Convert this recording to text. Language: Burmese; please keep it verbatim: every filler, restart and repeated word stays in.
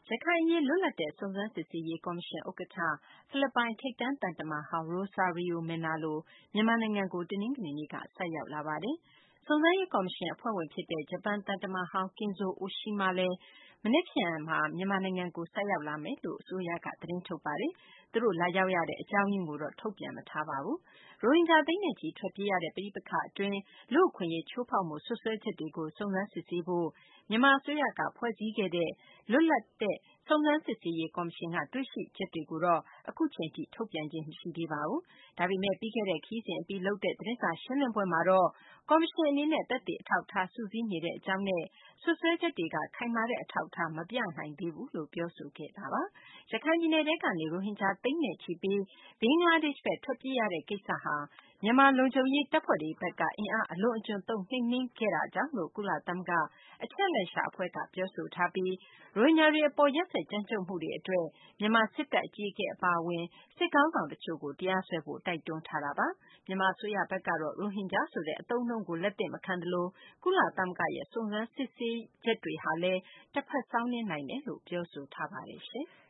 ရခိုင်အရေးလွတ်လပ်တဲ့စုံစမ်းစစ်ဆေးရေးကော်မရှင်ဥက္ကဋ္ဌ ဖိလစ်ပိုင်ထိပ်တန်းသံတမန်ဟောင်း Rosario Manalo မြန်မာနိုင်ငံကို တနင်္ဂနွေနေ့က ဆိုက်ရောက်လာပါတယ်။ စုံစမ်းရေးကော်မရှင်အဖွဲ့ဝင်ဖြစ်တဲ့ ဂျပန်သံတမန်ဟောင်း Kenzo Oshima လည်း မနက်ဖြန်မှာ မြန်မာနိုင်ငံကို ဆိုက်ရောက်လာမယ်လို့ အစိုးရက သတင်းထုတ်ပါတယ်။ သူတို့လာရောက်ရတဲ့အကြောင်းရင်းကိုတော့ ထုတ်ပြန်မထားပါဘူး။ ရိုဟင်ဂျာသိန်းနဲ့ချီထွက်ပြေးရတဲ့ပဋိပက္ခအတွင်း လူ့အခွင့်အရေးချိုးဖောက်မှုစွပ်စွဲချက်တွေကို စုံစမ်းစစ်ဆေးဖို့ မြန်မာအစိုးရကဖွဲ့စည်းခဲ့တဲ့ လွတ်လပ်တဲ့စုံစမ်းစစ်ဆေးရေးကော်မရှင်က တွေ့ရှိချက်တွေကိုတော့ အခုအချိန်ထိ ထုတ်ပြန်ခြင်းမရှိသေးပါဘူး။ ဒါပေမယ့် ပြီးခဲ့တဲ့ခရီးစဉ်အပြီးလုပ်တဲ့ သတင်းစာရှင်းလင်းပွဲမှာတော့ ကော်မရှင်အနေနဲ့ သက်သေအထောက်အထားစုစည်းနေတဲ့အကြောင်းနဲ့ စွပ်စွဲချက်တွေက ခိုင်မာတဲ့အထောက်အထားမပြနိုင်သေးဘူးလို့ ပြောဆိုခဲ့တာပါ။ ရခိုင်ပြည်နယ်ထဲကနေ ရိုဟင်ဂျာသိန်းနဲ့ချီပြီး ဘင်္ဂလားဒေ့ရှ်ဘက်ထွက်ပြေးရတဲ့ကိစ္စဟာ မြန်မာလုံခြုံရေးတပ်ဖွဲ့တွေဘက်က အင်အားအလွန်အကျွံသုံးနှိမ်နင်းခဲ့တာကြောင့်လို့ ကုလသမဂ္ဂအချက်အလက်ရှာအဖွဲ့က ပြောဆိုထားပြီး ရိုဟင်ဂျာတွေအပေါ်ရက်စက်ကြမ်းကြုတ်မှုတွေအတွက် မြန်မာစစ်တပ်အကြီးအကဲအပါအဝင် စစ်ခေါင်းဆောင်တချို့ကို တရားစွဲဖို့ တိုက်တွန်းထားတာပါ။ မြန်မာအစိုးရဘက်ကတော့ ရိုဟင်ဂျာဆိုတဲ့အသုံးအနှုန်းကို လက်သင့်မခံသလို ကုလသမဂ္ဂရဲ့စုံစမ်းစစ်ဆေးချက်တွေဟာလည်း တဖက်စောင်းနင်းနိုင်တယ်လို့ ပြောဆိုထားပါတယ်။